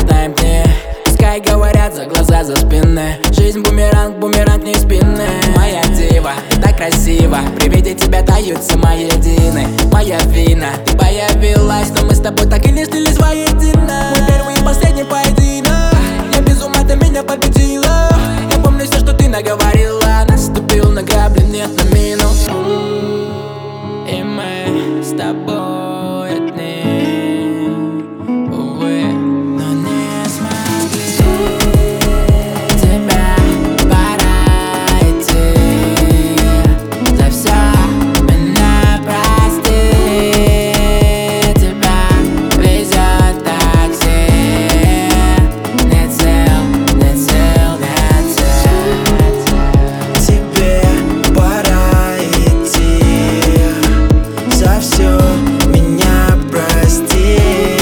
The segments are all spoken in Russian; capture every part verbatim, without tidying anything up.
улетаем к ней. Пускай говорят за глаза, за спины. Жизнь бумеранг, бумеранг не спины. Моя дива, ты так красиво. При виде тебя тают все мои едины. Моя вина, ты появилась, но мы с тобой так и не слились воедино. Мой первый и последний поединок. Я без ума, ты меня победила. Я помню все, что ты наговорила. Наступил на грабли, нет на мину. И мы с тобой одни, увы, но не смогли. Тебя пора идти. За все меня прости. Тебя везет такси. Нет сил, нет сил, нет сил. Тебе пора идти. За все меня прости.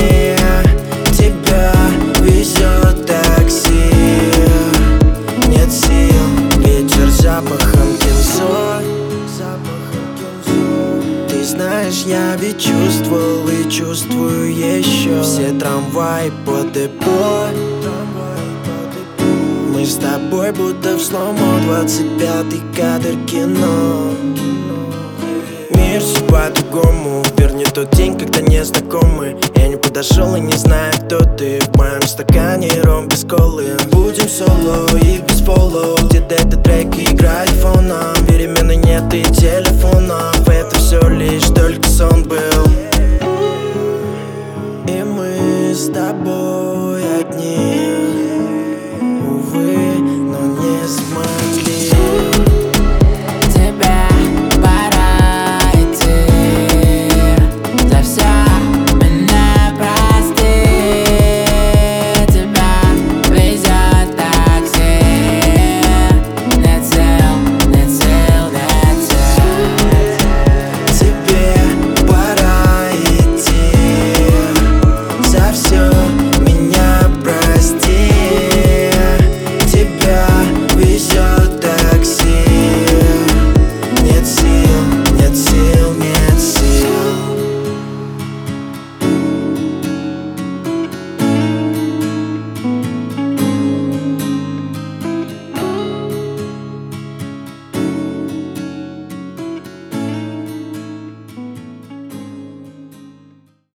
Тебя везет такси. Нет сил, ветер запахом кинзой. Ты знаешь, я ведь чувствовал и чувствую еще. Все трамваи по депо. Мы с тобой будто в слоумо. Двадцать пятый кадр кино. Мир все по-другому. Верни тот день, когда не знакомы. Я не подошел и не знаю, кто ты. В моем стакане ром без колы. Будем соло и без фоллоу. Где-то этот трек играет фоном. Перемены нет и телефонов. Это все лишь только сон был. И мы с тобой